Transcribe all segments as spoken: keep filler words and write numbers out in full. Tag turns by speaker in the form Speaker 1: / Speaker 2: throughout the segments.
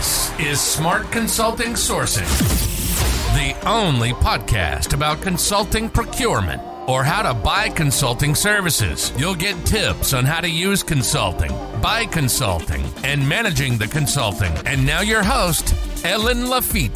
Speaker 1: This is Smart Consulting Sourcing, the only podcast about consulting procurement or how to buy consulting services. You'll get tips on how to use consulting, buy consulting, and managing the consulting. And now your host, Ellen Lafitte.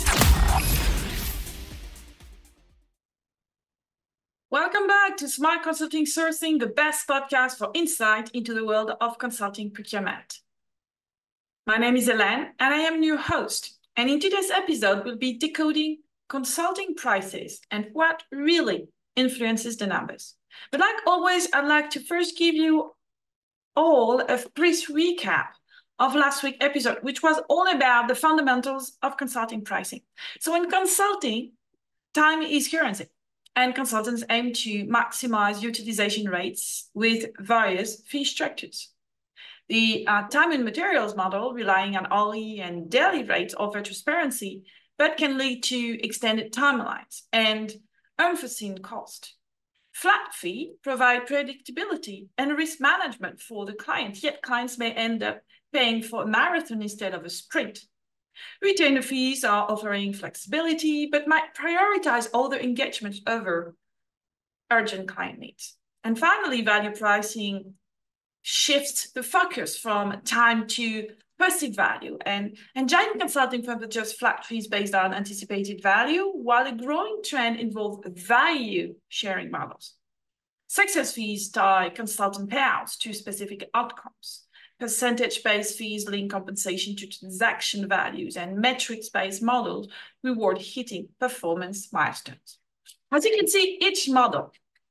Speaker 2: Welcome back to Smart Consulting Sourcing, the best podcast for insight into the world of consulting procurement. My name is Ellen, and I am your host. And in today's episode, we'll be decoding consulting prices and what really influences the numbers. But like always, I'd like to first give you all a brief recap of last week's episode, which was all about the fundamentals of consulting pricing. So in consulting, time is currency. And consultants aim to maximize utilization rates with various fee structures. The uh, time and materials model, relying on hourly and daily rates, offer transparency, but can lead to extended timelines and unforeseen cost. Flat fee provide predictability and risk management for the client, yet clients may end up paying for a marathon instead of a sprint. Retainer fees are offering flexibility, but might prioritize other engagements over urgent client needs. And finally, value pricing shifts the focus from time to perceived value. And, and giant consulting firms adjust flat fees based on anticipated value, while a growing trend involves value sharing models. Success fees tie consultant payouts to specific outcomes. Percentage-based fees link compensation to transaction values, and metrics-based models reward hitting performance milestones. As you can see, each model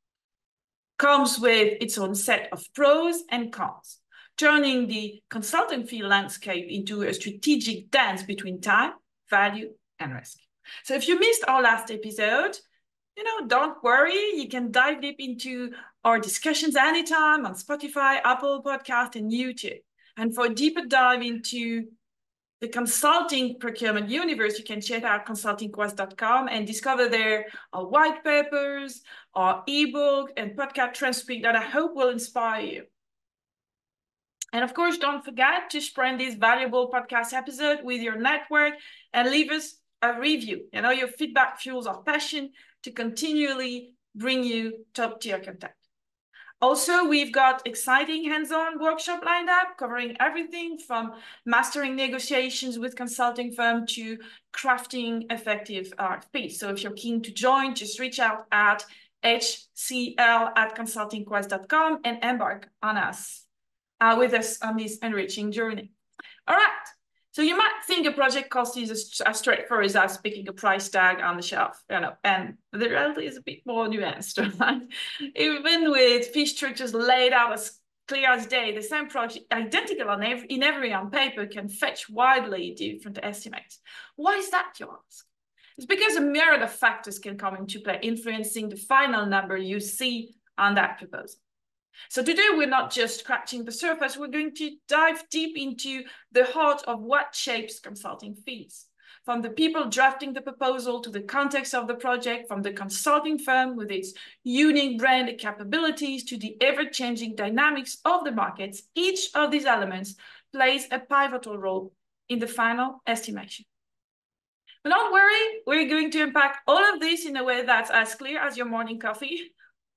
Speaker 2: comes with its own set of pros and cons, turning the consulting fee landscape into a strategic dance between time, value, and risk. So if you missed our last episode, you know, don't worry, you can dive deep into our discussions anytime on Spotify, Apple Podcast, and YouTube. And for a deeper dive into the consulting procurement universe, you can check out consulting quest dot com and discover there our white papers, our ebook, and podcast transcript that I hope will inspire you. And of course, don't forget to spread this valuable podcast episode with your network and leave us a review. You know, your feedback fuels our passion to continually bring you top-tier content. Also, we've got exciting hands-on workshop lined up covering everything from mastering negotiations with consulting firm to crafting effective R F Ps. So if you're keen to join, just reach out at h c l at consulting quest dot com and embark on us uh, with us on this enriching journey. All right. So you might think a project cost is as, as straightforward as picking a price tag on the shelf, you know, and the reality is a bit more nuanced, right? Even with fee structures laid out as clear as day, the same project, identical on every, in every on paper, can fetch widely different estimates. Why is that, you ask? It's because a myriad of factors can come into play, influencing the final number you see on that proposal. So today, we're not just scratching the surface, we're going to dive deep into the heart of what shapes consulting fees. From the people drafting the proposal to the context of the project, from the consulting firm with its unique brand capabilities to the ever-changing dynamics of the markets, each of these elements plays a pivotal role in the final estimation. But don't worry, we're going to unpack all of this in a way that's as clear as your morning coffee.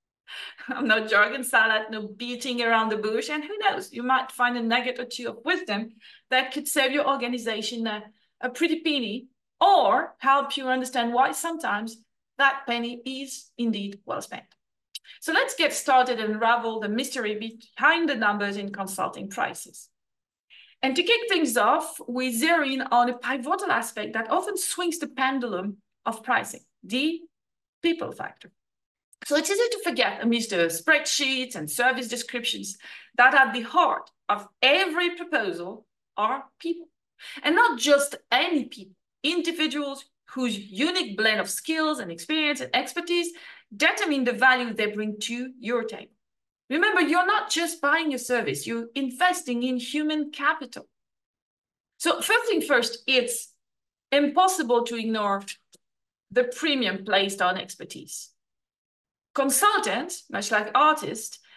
Speaker 2: No jargon salad, no beating around the bush, and who knows, you might find a nugget or two of wisdom that could save your organization a, a pretty penny or help you understand why sometimes that penny is indeed well spent. So let's get started and unravel the mystery behind the numbers in consulting prices. And to kick things off, we zero in on a pivotal aspect that often swings the pendulum of pricing, the people factor. So it's easy to forget amidst the spreadsheets and service descriptions that at the heart of every proposal are people. And not just any people, individuals whose unique blend of skills and experience and expertise determine the value they bring to your table. Remember, you're not just buying a service, you're investing in human capital. So first thing first, it's impossible to ignore the premium placed on expertise. Consultants, much like artists,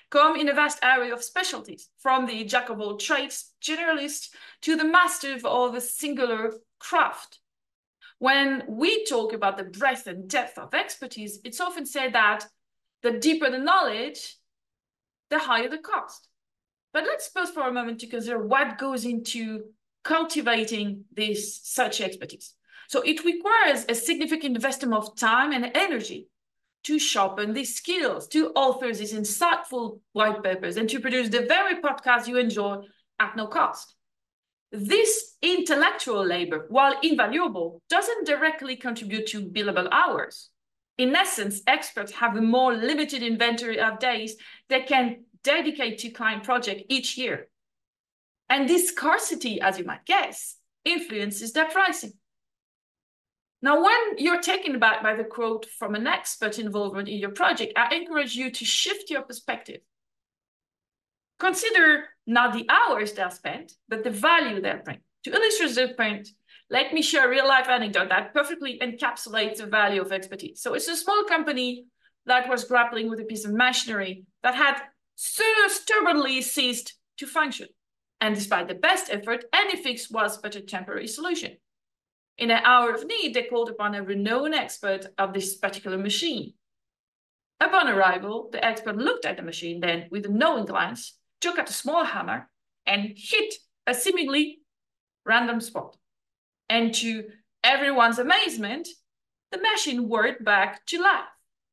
Speaker 2: come in a vast array of specialties, from the jack of all trades generalist to the master of a singular craft. When we talk about the breadth and depth of expertise, it's often said that the deeper the knowledge, the higher the cost. But let's pause for a moment to consider what goes into cultivating this such expertise. So it requires a significant investment of time and energy to sharpen these skills, to author these insightful white papers, and to produce the very podcast you enjoy at no cost. This intellectual labor, while invaluable, doesn't directly contribute to billable hours. In essence, experts have a more limited inventory of days they can dedicate to client project each year. And this scarcity, as you might guess, influences their pricing. Now, when you're taken aback by the quote from an expert involvement in your project, I encourage you to shift your perspective. Consider not the hours they'll spend, but the value they'll bring. To illustrate this point, let me share a real-life anecdote that perfectly encapsulates the value of expertise. So it's a small company that was grappling with a piece of machinery that had so stubbornly ceased to function. And despite the best effort, any fix was but a temporary solution. In an hour of need, they called upon a renowned expert of this particular machine. Upon arrival, the expert looked at the machine, then, with a knowing glance, took out a small hammer and hit a seemingly random spot. And to everyone's amazement, the machine whirred back to life.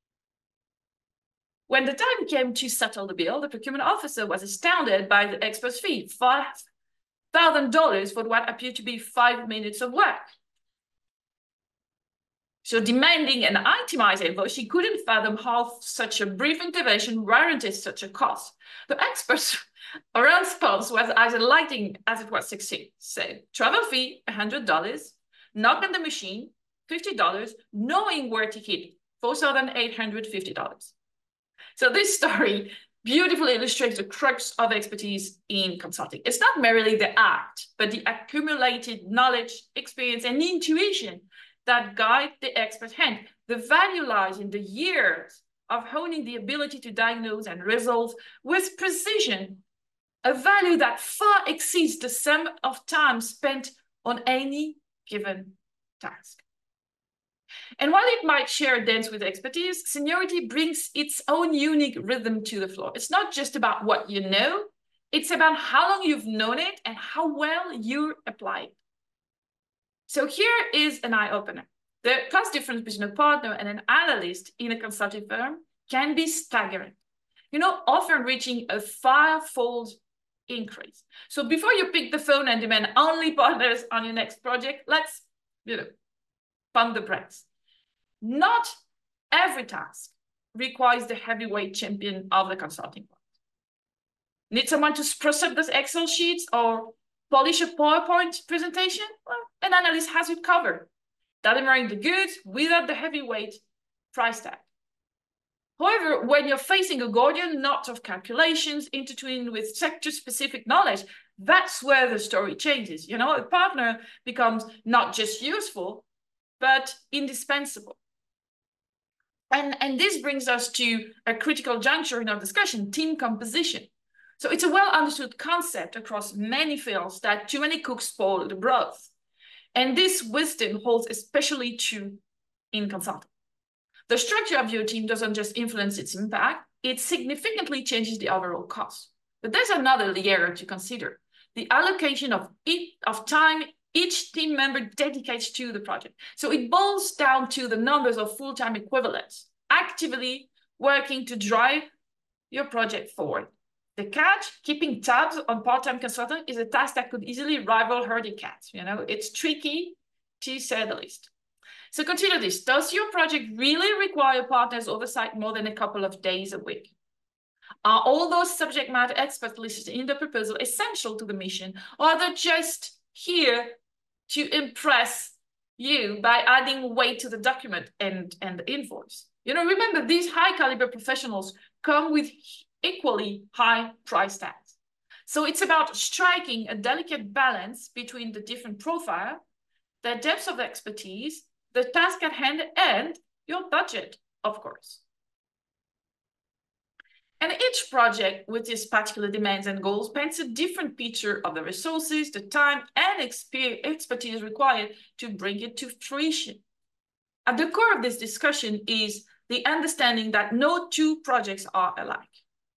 Speaker 2: When the time came to settle the bill, the procurement officer was astounded by the expert's fee, five thousand dollars for what appeared to be five minutes of work. So demanding an itemized invoice, she couldn't fathom how such a brief intervention warranted such a cost. The expert's response was as enlightening as it was succinct. So travel fee, one hundred dollars, knock on the machine, fifty dollars, knowing where to hit, four thousand eight hundred fifty dollars. So this story beautifully illustrates the crux of expertise in consulting. It's not merely the act, but the accumulated knowledge, experience, and intuition that guide the expert's hand. The value lies in the years of honing the ability to diagnose and resolve with precision, a value that far exceeds the sum of time spent on any given task. And while it might share a dance with expertise, seniority brings its own unique rhythm to the floor. It's not just about what you know, it's about how long you've known it and how well you apply it. So here is an eye-opener. The cost difference between a partner and an analyst in a consulting firm can be staggering, you know, often reaching a five-fold increase. So before you pick the phone and demand only partners on your next project, let's, you know, pump the brakes. Not every task requires the heavyweight champion of the consulting world. Need someone to spruce up those Excel sheets or polish a PowerPoint presentation? Well, an analyst has it covered, delivering the goods without the heavyweight price tag. However, when you're facing a Gordian knot of calculations intertwined with sector-specific knowledge, that's where the story changes. You know, a partner becomes not just useful, but indispensable. And, and this brings us to a critical juncture in our discussion, team composition. So it's a well-understood concept across many fields that too many cooks spoil the broth. And this wisdom holds especially true in consulting. The structure of your team doesn't just influence its impact, it significantly changes the overall cost. But there's another layer to consider, the allocation of, each, of time each team member dedicates to the project. So it boils down to the numbers of full-time equivalents, actively working to drive your project forward. The catch, keeping tabs on part-time consultant, is a task that could easily rival herding cats. You know, it's tricky to say the least. So consider this. Does your project really require partners' oversight more than a couple of days a week? Are all those subject matter experts listed in the proposal essential to the mission, or are they just here to impress you by adding weight to the document and, and the invoice? You know, remember, these high caliber professionals come with equally high price tags. So it's about striking a delicate balance between the different profile, the depth of expertise, the task at hand, and your budget, of course. And each project with its particular demands and goals paints a different picture of the resources, the time, and expertise required to bring it to fruition. At the core of this discussion is the understanding that no two projects are alike.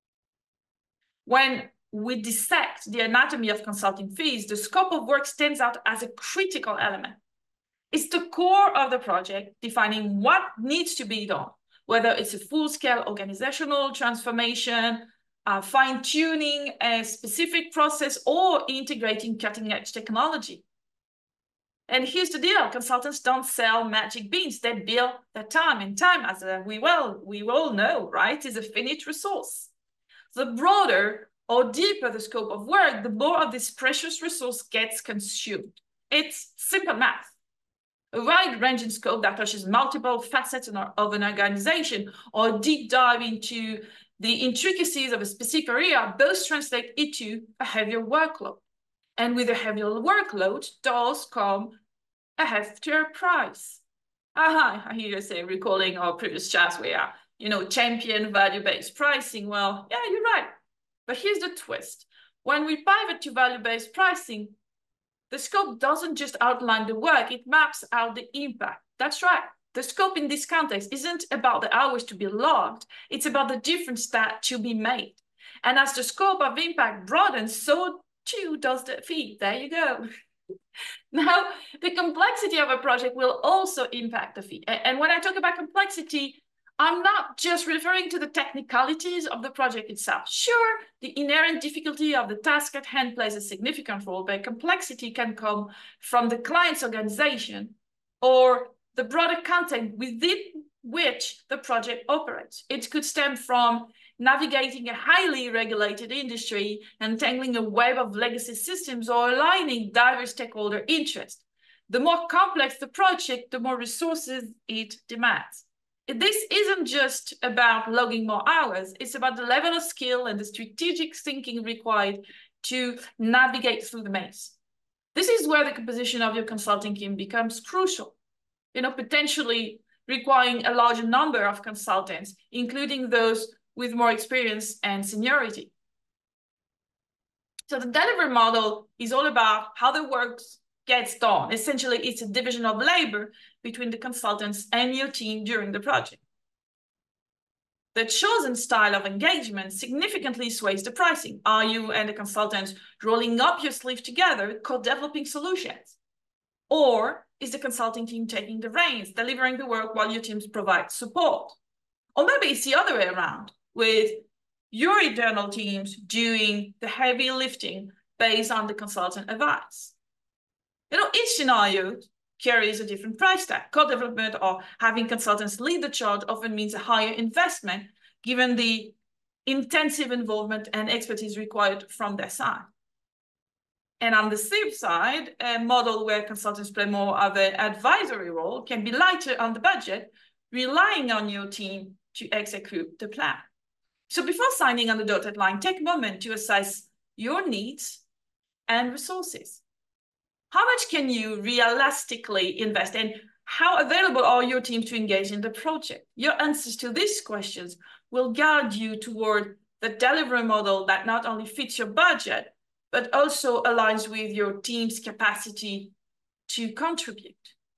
Speaker 2: When we dissect the anatomy of consulting fees, the scope of work stands out as a critical element. It's the core of the project, defining what needs to be done, whether it's a full-scale organizational transformation, uh, fine-tuning a specific process, or integrating cutting-edge technology. And here's the deal: consultants don't sell magic beans; they bill their time, and time, as uh, we well we all know, right, is a finite resource. The broader or deeper the scope of work, the more of this precious resource gets consumed. It's simple math. A wide-ranging scope that touches multiple facets of an organization, or a deep dive into the intricacies of a specific area, both translate into a heavier workload. And with a heavier workload does come a heftier price. Aha, I hear you say, recalling our previous chats where, you know, champion value-based pricing. Well, yeah, you're right. But here's the twist. When we pivot to value-based pricing, the scope doesn't just outline the work, it maps out the impact. That's right. The scope in this context isn't about the hours to be logged, it's about the difference that to be made. And as the scope of impact broadens, so too does the fee. There you go. Now, the complexity of a project will also impact the fee. And when I talk about complexity, I'm not just referring to the technicalities of the project itself. Sure, the inherent difficulty of the task at hand plays a significant role, but complexity can come from the client's organization or the broader context within which the project operates. It could stem from navigating a highly regulated industry, entangling a web of legacy systems, or aligning diverse stakeholder interests. The more complex the project, the more resources it demands. This isn't just about logging more hours, it's about the level of skill and the strategic thinking required to navigate through the maze. This is where the composition of your consulting team becomes crucial, you know, potentially requiring a larger number of consultants, including those with more experience and seniority. So the delivery model is all about how the work gets done. Essentially, it's a division of labor between the consultants and your team during the project. The chosen style of engagement significantly sways the pricing. Are you and the consultants rolling up your sleeves together, co-developing solutions? Or is the consulting team taking the reins, delivering the work while your teams provide support? Or maybe it's the other way around, with your internal teams doing the heavy lifting based on the consultant advice. You know, each scenario carries a different price tag. Co-development or having consultants lead the charge often means a higher investment, given the intensive involvement and expertise required from their side. And on the flip side, a model where consultants play more of an advisory role can be lighter on the budget, relying on your team to execute the plan. So before signing on the dotted line, take a moment to assess your needs and resources. How much can you realistically invest, and how available are your teams to engage in the project? Your answers to these questions will guide you toward the delivery model that not only fits your budget, but also aligns with your team's capacity to contribute.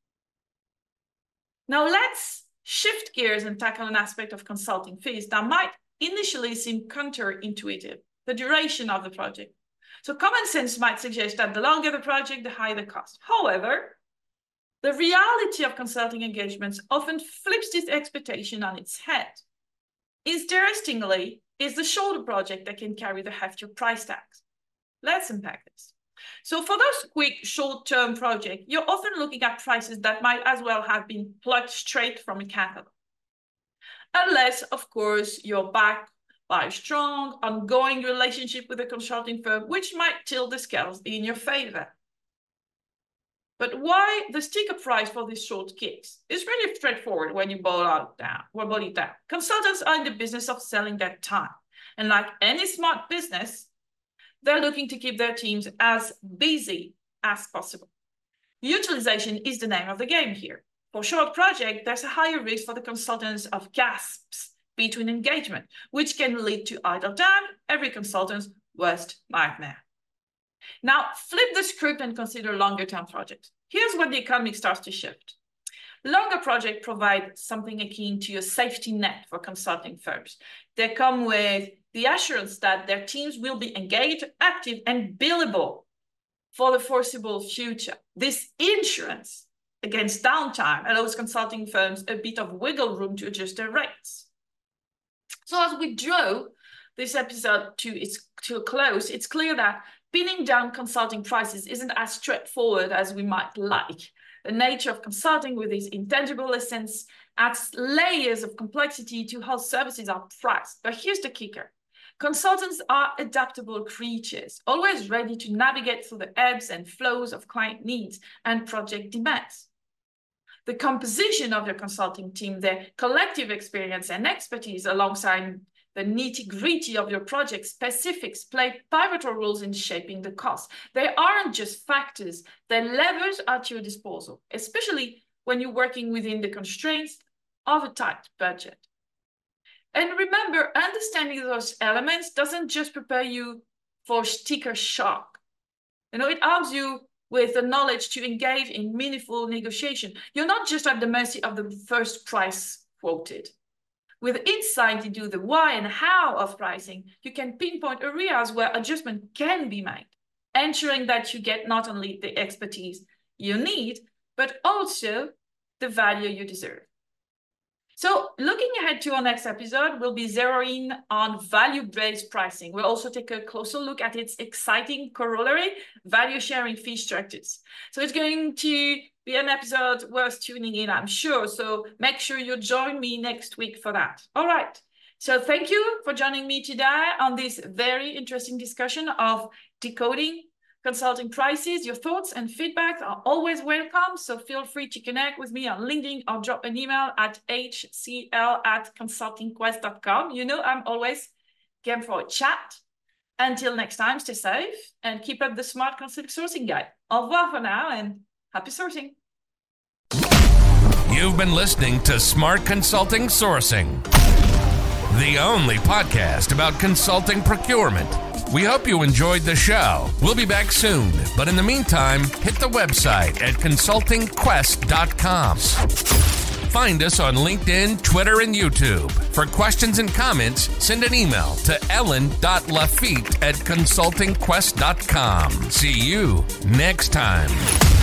Speaker 2: Now let's shift gears and tackle an aspect of consulting fees that might initially seem counterintuitive: the duration of the project. So common sense might suggest that the longer the project, the higher the cost. However, the reality of consulting engagements often flips this expectation on its head. Interestingly, it's the shorter project that can carry the heftier price tags. Let's unpack this. So for those quick short-term projects, you're often looking at prices that might as well have been plucked straight from a catalog. Unless, of course, you're backed by a strong, ongoing relationship with a consulting firm, which might tilt the scales in your favor. But why the sticker price for these short gigs? It's really straightforward when you boil it down. Well, boil it down. Consultants are in the business of selling their time. And like any smart business, they're looking to keep their teams as busy as possible. Utilization is the name of the game here. For short project, there's a higher risk for the consultants of gasps between engagement, which can lead to idle time, every consultant's worst nightmare. Now, flip the script and consider longer-term projects. Here's what the economy starts to shift. Longer projects provide something akin to a safety net for consulting firms. They come with the assurance that their teams will be engaged, active, and billable for the foreseeable future. This insurance against downtime allows consulting firms a bit of wiggle room to adjust their rates. So as we draw this episode to its to a close, it's clear that pinning down consulting prices isn't as straightforward as we might like. The nature of consulting with its intangible essence adds layers of complexity to how services are priced. But here's the kicker. Consultants are adaptable creatures, always ready to navigate through the ebbs and flows of client needs and project demands. The composition of your consulting team, their collective experience and expertise alongside the nitty-gritty of your project specifics play pivotal roles in shaping the cost. They aren't just factors, they're levers at your disposal, especially when you're working within the constraints of a tight budget. And remember, understanding those elements doesn't just prepare you for sticker shock. You know, it arms you with the knowledge to engage in meaningful negotiation. You're not just at the mercy of the first price quoted. With insight into the why and how of pricing, you can pinpoint areas where adjustment can be made, ensuring that you get not only the expertise you need, but also the value you deserve. So looking ahead to our next episode, we'll be zeroing on value-based pricing. We'll also take a closer look at its exciting corollary, value-sharing fee structures. So it's going to be an episode worth tuning in, I'm sure. So make sure you join me next week for that. All right. So thank you for joining me today on this very interesting discussion of decoding consulting prices. Your thoughts and feedback are always welcome. So feel free to connect with me on LinkedIn or drop an email at h c l at consulting quest dot com. You know, I'm always game for a chat. Until next time, stay safe and keep up the smart consulting sourcing guide. Au revoir for now and happy sourcing.
Speaker 1: You've been listening to Smart Consulting Sourcing, the only podcast about consulting procurement. We hope you enjoyed the show. We'll be back soon, but in the meantime, hit the website at consulting quest dot com. Find us on LinkedIn, Twitter, and YouTube. For questions and comments, send an email to ellen dot lafitte at consulting quest dot com. See you next time.